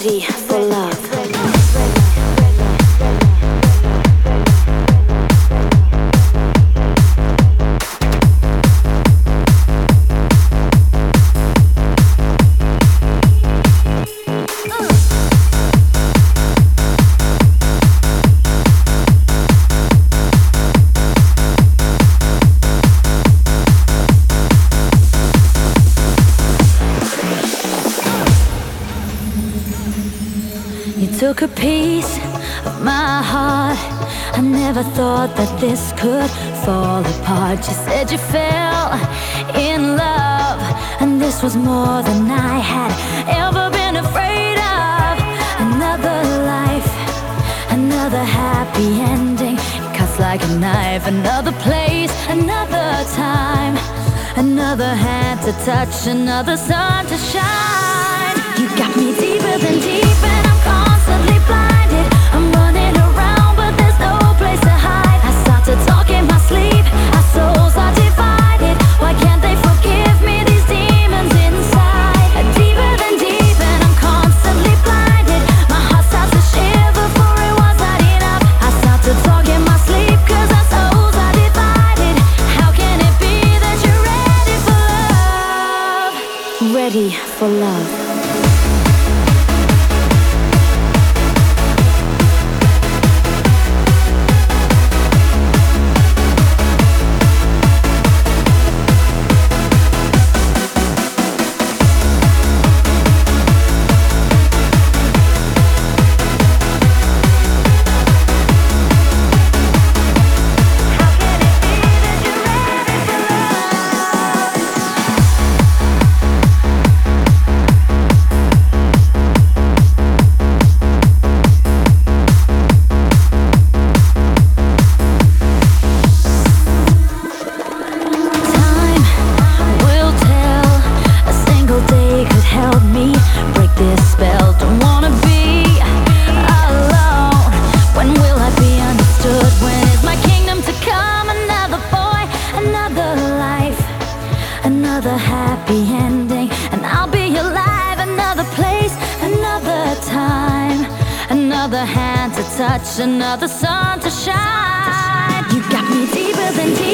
Ready for love. You took a piece of my heart. I never thought that this could fall apart. You said you fell in love, and this was more than I had ever been afraid of. Another life, another happy ending. It cuts like a knife. Another place, another time, another hand to touch, another sun to shine. You got me deeper than deep, and I'm constantly blinded. I'm running around, but there's no place to hide. I start to talk in my sleep. Our souls are divided. Why can't they forgive me, these demons inside? Deeper than deep, and I'm constantly blinded. My heart starts to shiver, for it was not enough. I start to talk in my sleep, 'cause our souls are divided. How can it be that you're ready for love? Ready for love. Another happy ending, and I'll be alive. Another place, another time, another hand to touch, another sun to shine. You got me deeper than deep.